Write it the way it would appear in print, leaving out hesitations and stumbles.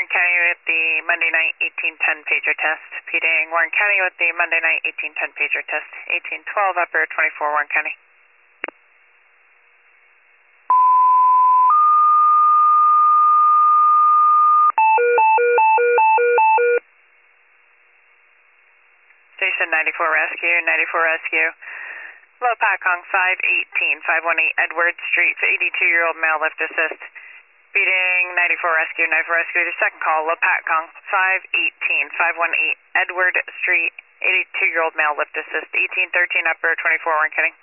Warren County with the Monday night 1810 pager test. Feeding Warren County with the Monday night 1810 pager test. 1812 upper 24 Warren County. Station 94 Rescue, 94 Rescue. Low Pat Kong 518, 518 Edward Street, 82-year-old male lift assist. Feeding 94 Rescue, 94 Rescue. Your second call, Low Pat Kong 518, 518 Edward Street, 82-year-old male lift assist. 1813 upper 24 Warren County.